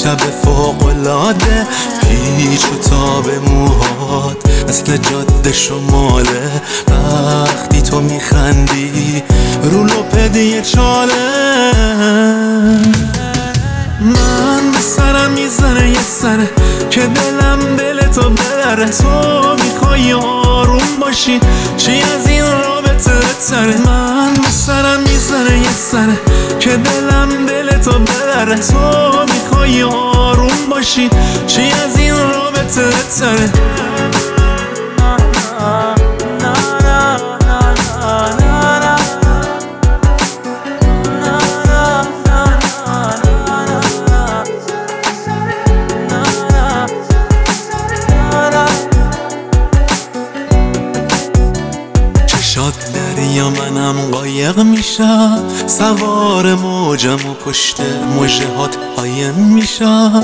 شب فوق‌العاده، پیچ و تاب موهات مثل جاده شماله. وقتی تو میخندی رو لپدی چاله، من به سرم میزنه یه سره که دلم دل تو ببره. تو میخوای آروم باشی، چی از این رابطه بهتره. من به سرم میزنه یه سره که دلم دل تو ببره. تو میخوای آروم باشی، چی از این رابطه بهتره. شاد دریا منم قایق میشم، سوار موجم و پشت مژهات قایم میشم.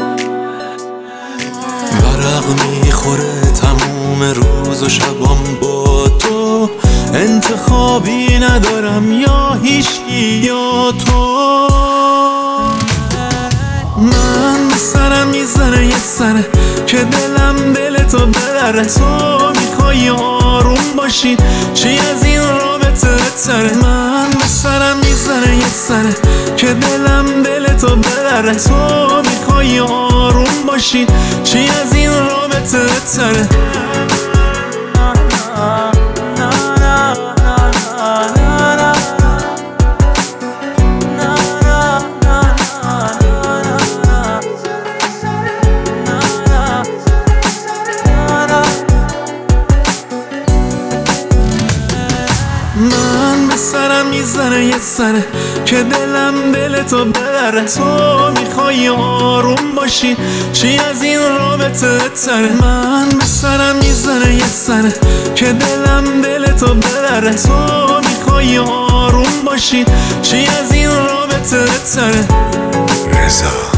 ورق میخوره تموم روز و شبام با تو، انتخابی ندارم یا هیچکی یا تو. من به سرم میزنه یه سره که دلم دل تو ببره. تو میخوای آروم باشی، چی از این رابطه بهتره. من به سرم میزنه یه سره که دلم دل تو ببره. تو میخوای آروم باشی، چی از این رابطه بهتره. من به سرم میزنه یه سره که دلم دل تو ببره. تو میخوای آروم باشی، چی از این رابطه بهتره. من به سرم میزنه یه سره که دلم دل تو ببره. تو میخوای آروم باشی، چی از این رابطه بهتره. رضا